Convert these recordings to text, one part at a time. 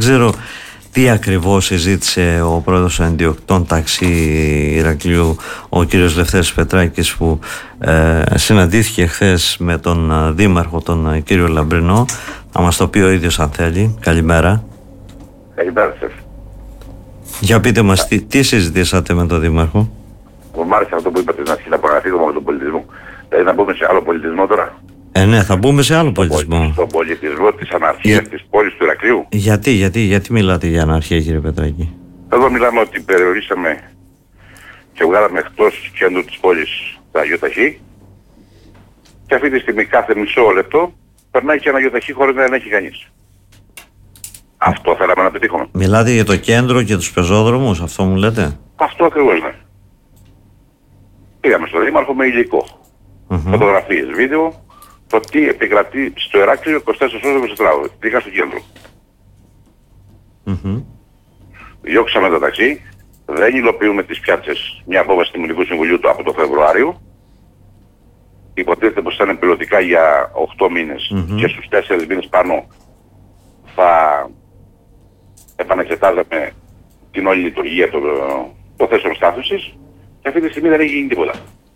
ξέρω τι ακριβώς συζήτησε ο πρόεδρος των Αντιοκτών Ταξί Ηρακλείου, ο κύριος Λευτέρης Πετράκης, που συναντήθηκε χθες με τον δήμαρχο, τον κύριο Λαμπρινό. Θα μας το πει ο ίδιος αν θέλει. Καλημέρα. Καλημέρα σας. Για πείτε μας, τι συζητήσατε με τον δήμαρχο? Μου άρεσε αυτό που είπατε στην αρχή, να παραφύγουμε με τον πολιτισμό. Δηλαδή να μπούμε σε άλλο πολιτισμό τώρα. Ναι, θα μπούμε σε άλλο πολιτισμό. Στον πολιτισμό της αναρχίας της πόλης του Ηρακλείου. Γιατί μιλάτε για αναρχία, κύριε Πετράκη? Εδώ μιλάμε ότι περιορίσαμε και βγάλαμε εκτός κέντρου της πόλης τα γιοταχή και αυτή τη στιγμή κάθε μισό λεπτό περνάει και ένα γιοταχή χωρίς να ελέγχει κανείς. Αυτό θέλαμε να πετύχουμε. Μιλάτε για το κέντρο και τους πεζόδρομους, αυτό μου λέτε? Αυτό ακριβώς, ναι. Πήγαμε στον δήμαρχο με υλικό. Φωτογραφίες, βίντεο, το τι επικρατεί στο Ηράκλειο 24 ώρες 24 ώρες. Πήγα στο κέντρο. Διώξαμε το ταξί, δεν υλοποιούμε τις πιάτσες, μια απόφαση του Δημοτικού Συμβουλίου από το Φεβρουάριο. Υποτίθεται πως ήταν πιλωτικά για 8 μήνες και στους 4 μήνες πάνω θα επαναξετάζαμε την όλη λειτουργία των θέσεων στάθμισης και αυτή τη στιγμή δεν έχει γίνει τίποτα.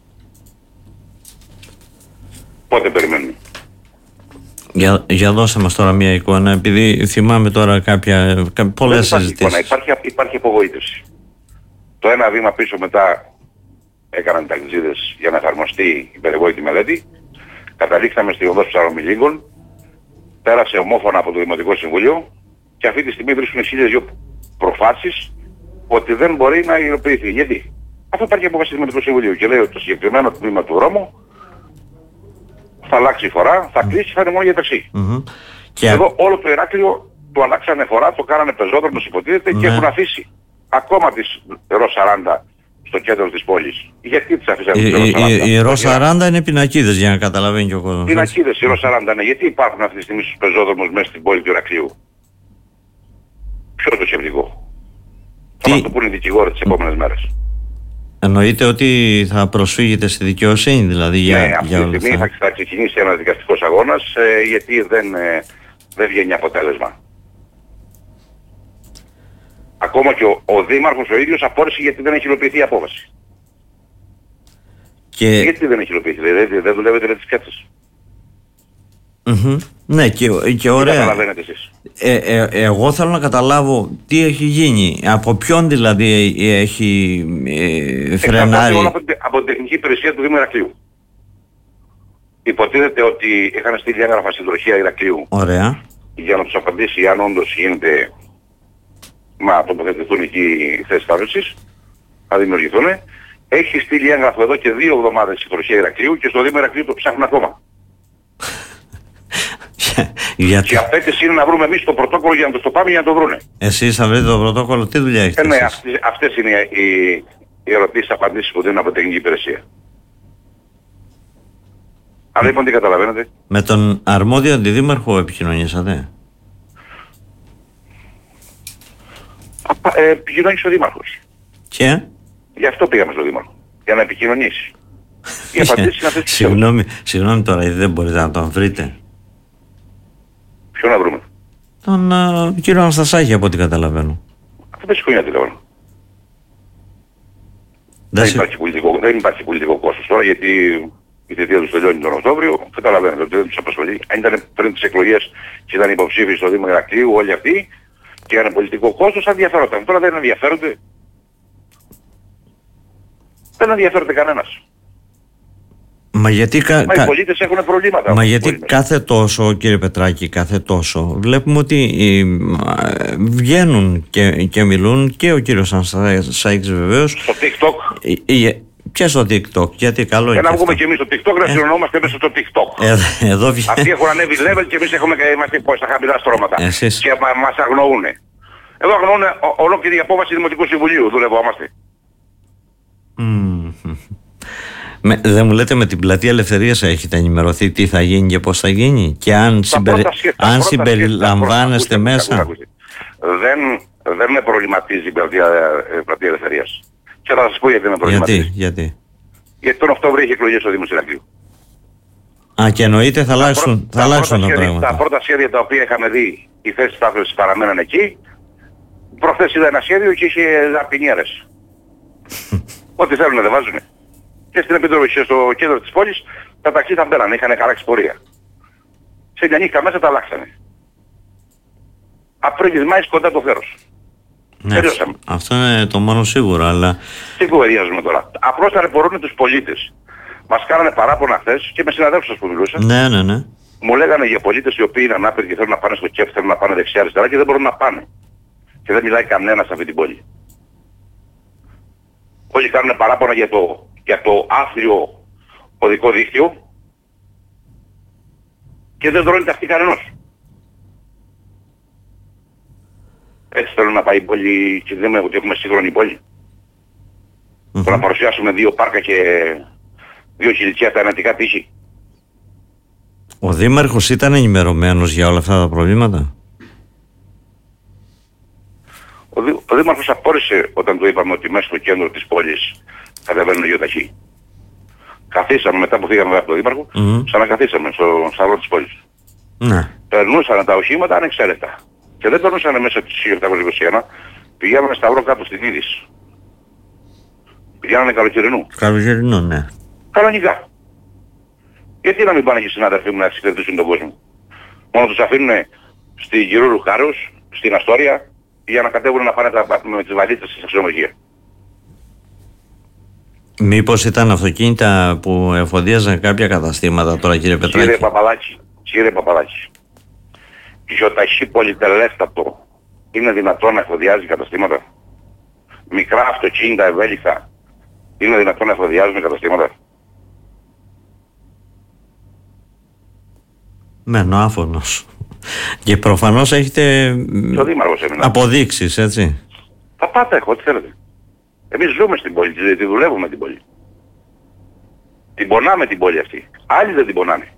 Πότε περιμένουμε? Για δώσε μας τώρα μια εικόνα, επειδή θυμάμαι τώρα πολλές συζητήσεις. Υπάρχει απογοήτευση. Το ένα βήμα πίσω μετά έκαναν οι ταξιτζίδες για να εφαρμοστεί η περιβόητη μελέτη. Καταλήξαμε στη οδό Ψαρομιλίγκων, πέρασε ομόφωνα από το Δημοτικό Συμβούλιο και αυτή τη στιγμή βρίσκουν 1002 προφάσεις ότι δεν μπορεί να υλοποιηθεί. Γιατί? Αυτό υπάρχει απόφαση του Δημοτικού Συμβουλίου και λέει ότι το συγκεκριμένο τμήμα του δρόμου θα αλλάξει φορά, θα κλείσει, θα είναι μόνο για ταξί. Και εδώ όλο το Ηράκλειο το αλλάξανε φορά, το κάνανε πεζόδρομος υποτίθεται και έχουν αφήσει ακόμα τις ρο 40 στο κέντρο της πόλης. Γιατί τις αφήσανε τις ρο 40? Οι ρο 40 είναι πινακίδες, για να καταλαβαίνει και ο κόσμος. Πινακίδες οι ρο 40, ναι. Γιατί υπάρχουν αυτή τη στιγμή στους πεζόδρομους μέσα στην πόλη του Ηρακλείου? Ποιο είναι το σκεπτικό? Θα μας το πούνε οι δικηγόροι τις επόμενες μέρες. Εννοείται ότι θα προσφύγετε στη δικαιοσύνη, δηλαδή αυτή τη στιγμή θα ξεκινήσει ένας δικαστικός αγώνας, γιατί δεν βγαίνει αποτέλεσμα. Ακόμα και ο δήμαρχος ο ίδιος απόρρισε γιατί δεν έχει υλοποιηθεί η απόφαση. Γιατί δεν έχει υλοποιηθεί, δεν δουλεύετε με τις πιάτσες? Ναι, και ωραία. Τι καταλαβαίνετε εσείς? Εγώ θέλω να καταλάβω τι έχει γίνει, από ποιον δηλαδή έχει φρενάρει. Όλα από την τεχνική υπηρεσία του Δήμου Ηρακλείου. Υποτίθεται ότι είχαν στείλει έγγραφα στην τροχία Ηρακλείου. Ωραία. Για να τους απαντήσει αν όντως γίνεται να τοποθετηθούν εκεί οι θέσεις στάθμισης, να δημιουργηθούν. Έχει στείλει έγγραφο εδώ και 2 εβδομάδες στην τροχία Ηρακλείου και στο Δήμο Ηρακλείου το ψάχνουν ακόμα. Και η απέτηση είναι να βρούμε εμείς το πρωτόκολλο για να το πάμε για να το βρούνε. Εσείς θα βρείτε το πρωτόκολλο, τι δουλειά έχετε? Ναι, αυτές είναι οι ερωτήσεις, απαντήσεις που δίνουν από την τεχνική υπηρεσία. Αλλά λοιπόν τι καταλαβαίνετε? Με τον αρμόδιο αντιδήμαρχο επικοινωνήσατε? Επικοινωνήσει ο δήμαρχος. Και? Γι' αυτό πήγαμε στον δήμαρχο. Για να επικοινωνήσει. Οι απαντήσεις είναι αυτές. Συγγνώμη τώρα, δεν μπορείτε να τον βρείτε? Ποιο να βρούμε? Τον κύριο Αναστασάκη, από ό,τι καταλαβαίνω. Αυτό δεν σηκώνει τηλέφωνο. Δεν υπάρχει πολιτικό κόστος τώρα, γιατί η θητεία τους τελειώνει τον Οκτώβριο. Καταλαβαίνετε ότι δεν τους απασχολεί. Αν ήταν πριν τις εκλογές και ήταν υποψήφιοι στο Δήμο Ηρακλείου όλοι αυτοί και είχαν πολιτικό κόστος, ενδιαφέρονταν. Τώρα δεν ενδιαφέρονται. Δεν ενδιαφέρονται κανένας. Μα γιατί οι πολίτες έχουν προβλήματα. Μα γιατί κάθε τόσο, κύριε Πετράκη, κάθε τόσο βλέπουμε ότι βγαίνουν και μιλούν και ο κύριος Αναστασάκης βεβαίως. Στο TikTok. Και στο TikTok, γιατί καλό είναι. Να βγούμε και εμείς στο TikTok, να συνονόμαστε μέσα στο TikTok. Αυτοί έχουν ανέβει level και εμείς είμαστε στα χαμηλά στρώματα. Και μας αγνοούν. Εδώ αγνοούν ολόκληρη η απόφαση του Δημοτικού Συμβουλίου, δουλευόμαστε. Δεν μου λέτε με την Πλατεία Ελευθερίας έχετε ενημερωθεί τι θα γίνει και πώς θα γίνει και αν συμπεριλαμβάνεστε μέσα? Δεν με προβληματίζει η Πλατεία Ελευθερίας. Και θα σας πω γιατί με προβληματίζει. Γιατί τον Οκτώβριο έχει εκλογές στο Δήμο Ηρακλείου. Και εννοείται θα αλλάξουν τα πράγματα. Τα πρώτα σχέδια τα οποία είχαμε δει οι θέσεις στάθμευσης παραμέναν εκεί. Προχθές είδα ένα σχέδιο και είχε ζαρτινιέρες. Ό,τι θέλουν δεν βάζουν. Και στην Επιτροπή και στο κέντρο της πόλης τα ταξί θα μπαίνανε, είχαν χαράξει πορεία. Σε μια νύχτα μέσα τα αλλάξανε. Απρίλης Μάης κοντά το θέρος. Ναι, αυτό είναι το μόνο σίγουρο, αλλά... Τι κουβεντιάζουμε τώρα. Απλώς ταλαιπωρούν τους πολίτες. Μας κάνανε παράπονα χθες και με συναδέλφους σας που μιλούσα. Ναι. Μου λέγανε για πολίτες οι οποίοι είναι ανάπηροι και θέλουν να πάνε στο ΚΕΦ, θέλουν να πάνε δεξιά-αριστερά και δεν μπορούν να πάνε. Και δεν μιλάει κανένας σε αυτή την πόλη. Όλοι κάνουν παράπονα για το άθλιο οδικό δίκτυο και δεν δρώνει ταυτή κανένας. Έτσι θέλουν να πάει η πόλη και δεν ότι έχουμε σύγχρονη πόλη. Το να παρουσιάσουμε 2 πάρκα και 2 χιλιτσιά τα εναντικά τύχη. Ο Δήμαρχος ήταν ενημερωμένος για όλα αυτά τα προβλήματα? Ο Δήμαρχος απόρρισε όταν του είπαμε ότι μέσα στο κέντρο της πόλης κατεβαίνουν γεωταχή. Καθίσαμε μετά που φύγαμε από τον Δήμαρχο, ξανακαθίσαμε στο σταυρό της πόλης. Ναι. Περνούσαν τα οχήματα ανεξαίρετα. Και δεν περνούσαν μέσα της 1721, πηγαίνανε σταυρό κάτω στην Είδηση. Πηγαίνανε καλοκαιρινού. Καλοκαιρινού, ναι. Κανονικά. Γιατί να μην πάνε και οι συνάδελφοί μου να εξυπηρετήσουν τον κόσμο. Μόνο τους αφήνουν στη Γυρούρου Χάρους, στην Αστόρια, για να κατέβουν να πάνε με τις βαλίτσες στις αξιωμαχία. Μήπως ήταν αυτοκίνητα που εφοδιάζαν κάποια καταστήματα τώρα, κύριε Πετράκη? Κύριε Παπαδάκη, γεωταχή πολυτελέστατο είναι δυνατόν να εφοδιάζει καταστήματα? Μικρά αυτοκίνητα ευέλικτα είναι δυνατόν να εφοδιάζουν καταστήματα? Μένω άφωνος. Και προφανώς έχετε αποδείξεις, έτσι. Τα πάτα έχω, ό,τι θέλετε. Εμείς ζούμε στην πόλη, τη δουλεύουμε την πόλη. Την πονάμε την πόλη αυτή. Άλλοι δεν την πονάνε.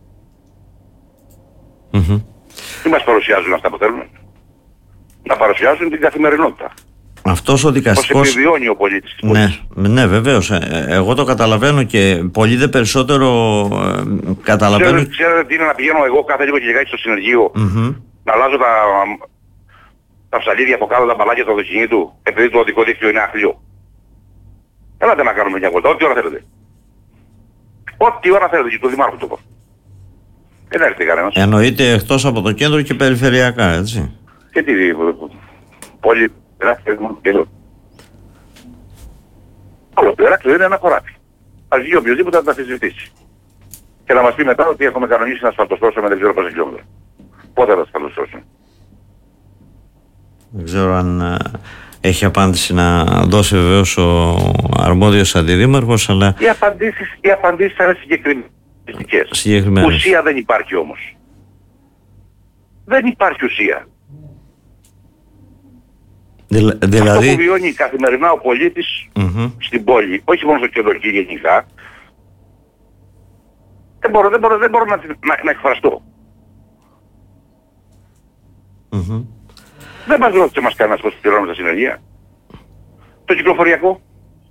Τι μας παρουσιάζουν αυτά που θέλουν? Να παρουσιάζουν την καθημερινότητα. Αυτός ο δικαστικός... Πώς επιβιώνει ο πολίτης της πόλης. Ναι, βεβαίως. Εγώ το καταλαβαίνω και πολύ δε περισσότερο καταλαβαίνω... Ξέρετε τι είναι να πηγαίνω εγώ κάθε λίγο και λιγάκι στο συνεργείο, να αλλάζω τα ψαλίδια από κάτω, τα μπαλάκια του αυτοκινήτου, επειδή το οδικό δίκτυο είναι άθλιο. Έλατε να κάνουμε μια βόλτα, ό,τι ώρα θέλετε. Ό,τι ώρα θέλετε και του Δημάρχου το πω. Δεν έρχεται κανένας. Εννοείται εκτός από το κέντρο και περιφερειακά, έτσι. Και τι πόλη, όλο το Ηράκλειο είναι ένα χωράφι. Ας βγει οποιοδήποτε να τα αμφισβητήσει. Και να μας πει μετά ότι έχουμε κανονίσει να ασφαλτοστρώσουμε δεν ξέρω πόσα χιλιόμετρα. Πότε θα ασφαλτοστρώσουμε? Δεν ξέρω αν έχει απάντηση να δώσει βεβαίως ο αρμόδιος αντιδήμαρχος, αλλά... Οι απαντήσεις θα είναι συγκεκριμένες. Ουσία δεν υπάρχει όμως. Δεν υπάρχει ουσία. Δηλαδή... Αυτό που βιώνει καθημερινά ο πολίτης στην πόλη, όχι μόνο στο κέντρο και γενικά, δεν μπορώ να εκφραστώ. Δεν μας ρώτησε μας κανένας πώς πληρώνουμε τα συνεργεία. Το κυκλοφοριακό.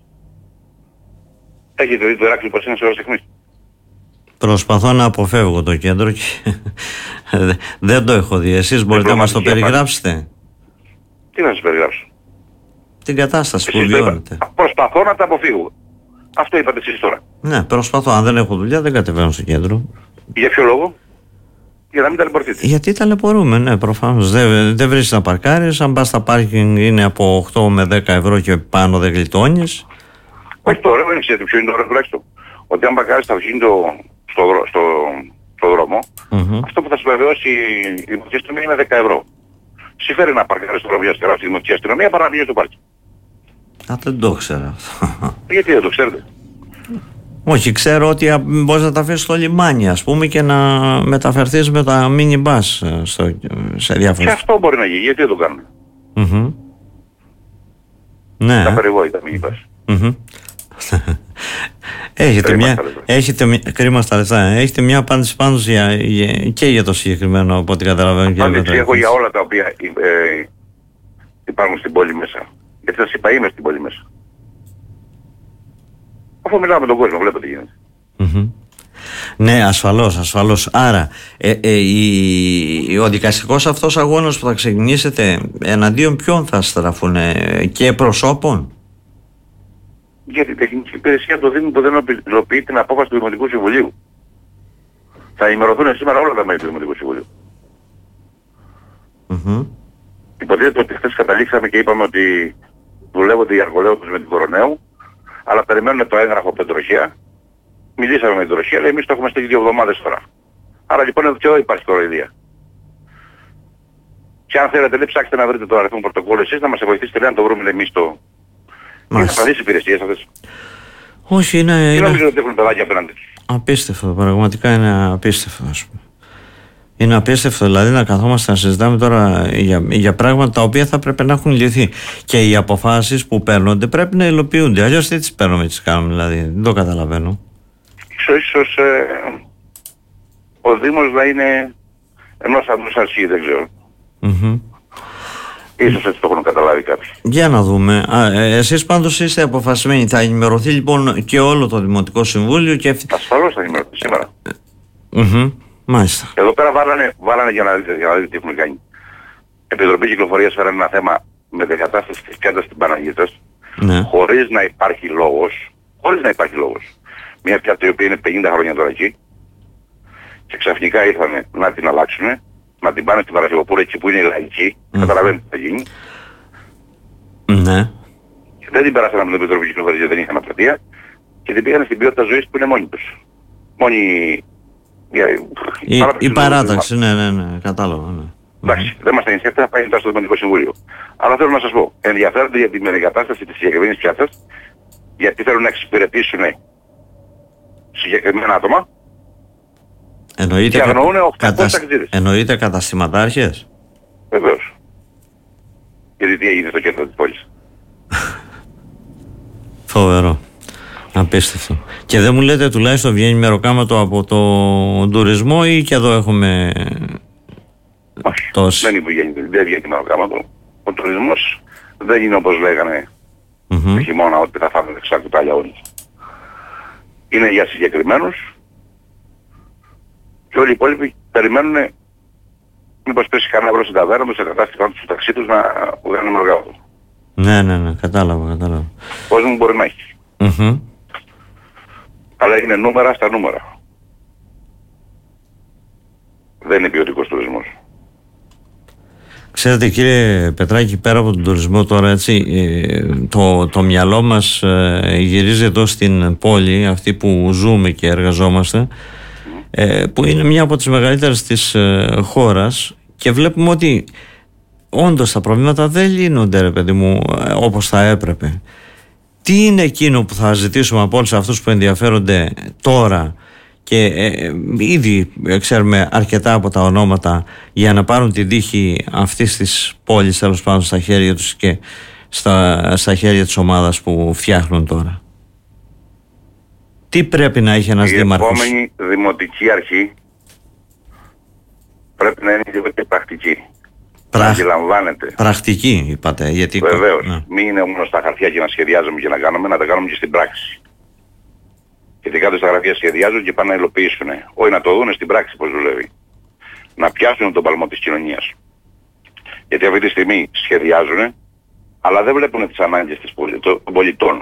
Έχετε δει το Ηράκλειο πως είναι σε ώρες αιχμής? Προσπαθώ να αποφεύγω το κέντρο και δεν το έχω δει. Εσείς μπορείτε να μας το περιγράψετε? Τι να σας περιγράψω? Την κατάσταση που βιώνετε. Προσπαθώ να τα αποφύγω. Αυτό είπατε εσείς τώρα. Ναι, προσπαθώ. Αν δεν έχω δουλειά δεν κατεβαίνω στο κέντρο. Για ποιο λόγο? Για να μην ταλαιπωρηθείτε. Γιατί ταλαιπωρούμε, ναι, προφανώς. Δεν βρίσκεις να παρκάρεις. Αν πας στα πάρκινγκ είναι από 8 με 10 ευρώ και πάνω δεν γλιτώνεις. Όχι τώρα, δεν ξέρετε ποιο είναι το ωραίο τουλάχιστον. Ότι αν παρκάρεις το αυτοκίνητο στο δρόμο, αυτό που θα σου βεβαιώσει η δημοτική αστυνομία είναι 10 ευρώ. Συμφέρει να παρκάρεις το δρόμο για στη δημοτική αστυνομία παρά να πηγαίνεις στο πάρκινγκ. Δεν το ξέρω. Γιατί δεν το ξέρετε? Όχι, ξέρω ότι μπορείς να τα αφήσεις στο λιμάνι, ας πούμε, και να μεταφερθείς με τα mini bus σε διάφορες... Και αυτό μπορεί να γίνει, γιατί δεν το κάνουμε? Ναι. Τα περιβόητα mini bus. Κρίμα στα λεφτά. Έχετε μια απάντηση πάντως και για το συγκεκριμένο, από ό,τι καταλαβαίνω? Απάντηση έχω για όλα τα οποία υπάρχουν στην πόλη μέσα. Γιατί σας είπα, είμαι στην πόλη μέσα. Αφού μιλάω με τον κόσμο, βλέπω τι γίνεται. Ναι, ασφαλώς. Άρα ο δικαστικός αυτός αγώνας που θα ξεκινήσετε, εναντίον ποιον θα στραφούν, και προσώπων? Για την τεχνική υπηρεσία του Δήμου που δεν υλοποιεί την απόφαση του Δημοτικού Συμβουλίου. Θα ενημερωθούν σήμερα όλα τα μέλη του Δημοτικού Συμβουλίου. Υποτίθεται ότι χθες καταλήξαμε και είπαμε ότι δουλεύονται οι αρχολέοντες με την Κοροναίου, αλλά περιμένουν το έγγραφο από την τροχέα. Μιλήσαμε με την τροχέα, λέει εμείς το έχουμε στείλει 2 εβδομάδες τώρα. Άρα λοιπόν εδώ και εδώ υπάρχει κοροϊδία. Και αν θέλετε, λέει, ψάξτε να βρείτε το αριθμό πρωτοκόλλου εσείς, να μας βοηθήσετε, λέει, να το βρούμε εμείς το... Είναι ασφαλείς υπηρεσίες αυτές. Όχι, είναι... Τι νομίζω ότι έχουν παιδάκια απέναντι τους. Απίστευτο, πραγματικά είναι απίστευτο, ας πούμε. Είναι απίστευτο, δηλαδή, να καθόμαστε να συζητάμε τώρα για πράγματα τα οποία θα πρέπει να έχουν λυθεί. Και οι αποφάσεις που παίρνονται πρέπει να υλοποιούνται. Αλλιώς τι τις παίρνουμε, τις κάνουμε, δηλαδή. Δεν το καταλαβαίνω. Ίσως ο Δήμος να είναι ενός αντρούς αρχή, δεν ξέρω. Ίσως έτσι το έχουν καταλάβει κάποιοι. Για να δούμε. Εσείς πάντως είστε αποφασισμένοι. Θα ενημερωθεί λοιπόν και όλο το Δημοτικό Συμβούλιο και... Ασφαλώς θα ενημερωθεί σήμερα. Μάλιστα. Εδώ πέρα βάλανε για να δείτε τι έχουν κάνει. Επιτροπή Κυκλοφορίας φέρανε ένα θέμα με την κατάσταση της πιάτας στην Παναγίτας, χωρίς να υπάρχει λόγος. Μια πιάτα η οποία είναι 50 χρόνια τώρα εκεί, και ξαφνικά ήρθανε να την αλλάξουνε, να την πάνε στην Παρασκευοπούλα εκεί που είναι η λαϊκή, καταλαβαίνετε τι θα γίνει. Ναι. Και δεν την περάσανε από την Επιτροπή Κυκλοφορίας γιατί δεν είχαν απρατεία, και την πήγανε στην ποιότητα ζωής που είναι μόνοι τους. Η παράταξη, ναι, κατάλαβα. Ναι. Εντάξει, δεν μας ενδιαφέρει, θα πάει τώρα στο Δημοτικό Συμβούλιο. Αλλά θέλω να σας πω, ενδιαφέρονται για την μετεγκατάσταση της συγκεκριμένης πιάτσας, γιατί θέλουν να εξυπηρετήσουν συγκεκριμένα άτομα. Και αγνοούν 800 ταξίδες. Εννοείται καταστηματάρχες. Βεβαίως. Γιατί τι έγινε στο κέντρο της πόλης. Φοβερό. Απίστευτο. Και δεν μου λέτε τουλάχιστον βγαίνει μεροκάματο από το τουρισμό ή και εδώ έχουμε... Όχι, δεν βγαίνει μεροκάματο. Ο τουρισμός δεν είναι όπως λέγανε το χειμώνα ότι θα φάμε δεξιά κουτάλια όλοι. Είναι για συγκεκριμένους και όλοι οι υπόλοιποι περιμένουν μήπως πέσει κανένα ευρώ στην ταβέρνα τους, σε κατάστηκαν στο ταξί τους να βγάλουν μεροκάματο. Ναι, κατάλαβα. Πώς μου μπορεί να έχει. Αλλά είναι νούμερα στα νούμερα. Δεν είναι ποιοτικός τουρισμός. Ξέρετε κύριε Πετράκη, πέρα από τον τουρισμό τώρα, έτσι, το μυαλό μας γυρίζει εδώ στην πόλη, αυτή που ζούμε και εργαζόμαστε, που είναι μια από τις μεγαλύτερες της χώρας, και βλέπουμε ότι όντως τα προβλήματα δεν λύνονται, ρε παιδί μου, όπως θα έπρεπε. Τι είναι εκείνο που θα ζητήσουμε από όλους αυτούς που ενδιαφέρονται τώρα, και ήδη ξέρουμε αρκετά από τα ονόματα, για να πάρουν την τύχη αυτής της πόλης, τέλος πάντων, στα χέρια τους και στα χέρια της ομάδας που φτιάχνουν τώρα? Τι πρέπει να έχει ένας δήμαρχος? Η επόμενη δημοτική αρχή πρέπει να είναι και πρακτική. Να αντιλαμβάνεται. Πρακτική είπατε, γιατί... Βεβαίως. Ναι. Μην είναι μόνο στα χαρτιά και να σχεδιάζουμε και να κάνουμε, να τα κάνουμε και στην πράξη. Γιατί κάτω στα γραφεία σχεδιάζουν και πάνε να υλοποιήσουν. Όχι να το δουν στην πράξη πώς δουλεύει. Να πιάσουν τον παλμό της κοινωνίας. Γιατί αυτή τη στιγμή σχεδιάζουν, αλλά δεν βλέπουν τις ανάγκες των πολιτών.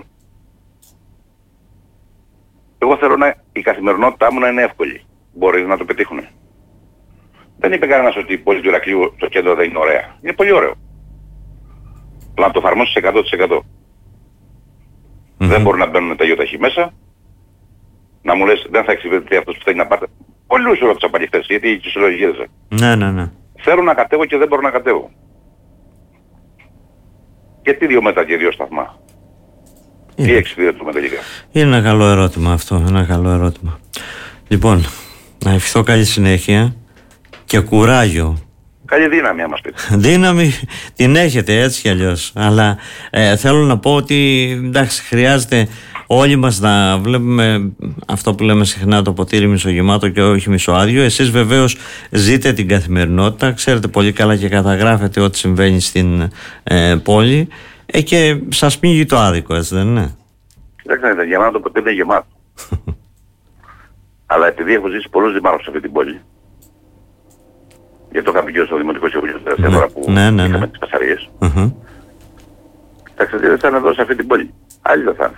Εγώ θέλω η καθημερινότητά μου να είναι εύκολη. Μπορεί να το πετύχουν. Δεν είπε κανένας ότι η πόλη του Ηρακλείου στο κέντρο δεν είναι ωραία. Είναι πολύ ωραίο. Αλλά να το εφαρμόσεις 100%. Δεν μπορούν να μπαίνουν τα ΙΟΤΑΧΗ μέσα. Να μου λες δεν θα εξυπηρετηθεί αυτός που θέλει να πάρει. Πολλούς ρώτησα πάλι χθες, γιατί τους συλλογικέζε. Ναι. Θέλω να κατέβω και δεν μπορώ να κατέβω. Γιατί 2 μέτρα και 2 σταθμά? Τι εξυπηρετούμε τελικά? Είναι ένα καλό ερώτημα αυτό, ένα καλό ερώτημα. Λοιπόν, να ευχηθώ καλή συνέχεια και κουράγιο. Καλή δύναμη άμα πείτε. Δύναμη την έχετε έτσι κι αλλιώς. Αλλά θέλω να πω ότι εντάξει, χρειάζεται όλοι μας να βλέπουμε αυτό που λέμε συχνά, το ποτήρι μισογεμάτο και όχι μισοάδιο. Εσείς βεβαίως ζείτε την καθημερινότητα, ξέρετε πολύ καλά και καταγράφετε ό,τι συμβαίνει στην πόλη, και σας πνίγει το άδικο, έτσι δεν είναι? Κοιτάξτε, για μένα το ποτήρι είναι γεμάτο. Αλλά επειδή έχω ζήσει πολλούς δημάρχους σε αυτή την πόλη, γιατί το είχα πει και στο Δημοτικό Συμβούλιο τελευταία φορά που είχαμε τις Πασαρίες, τα εξαρτήτες θα είναι εδώ σε αυτή την πόλη. Άλλοι δεν θα είναι.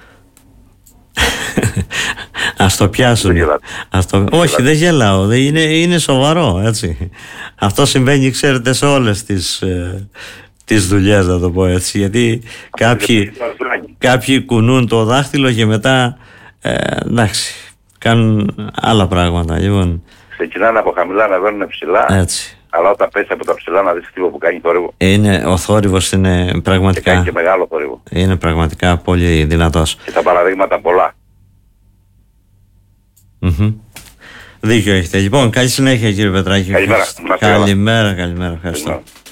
Ας το πιάσουν. Όχι, δεν γελάω. Είναι σοβαρό, έτσι. Αυτό συμβαίνει, ξέρετε, σε όλες τις δουλειές, να το πω έτσι. Γιατί κάποιοι κουνούν το δάχτυλο και μετά εντάξει, κάνουν άλλα πράγματα. Λοιπόν, ξεκινάνε από χαμηλά να βαίνουν ψηλά. Έτσι. Αλλά όταν πέσει από τα ψηλά να δεις τύπο που κάνει θόρυβο. Ο θόρυβος είναι πραγματικά. Και κάνει και μεγάλο θόρυβο. Είναι πραγματικά πολύ δυνατός. Και τα παραδείγματα πολλά. Δίκιο έχετε. Λοιπόν, καλή συνέχεια, κύριε Πετράκη. Καλημέρα. Καλημέρα. Ευχαριστώ.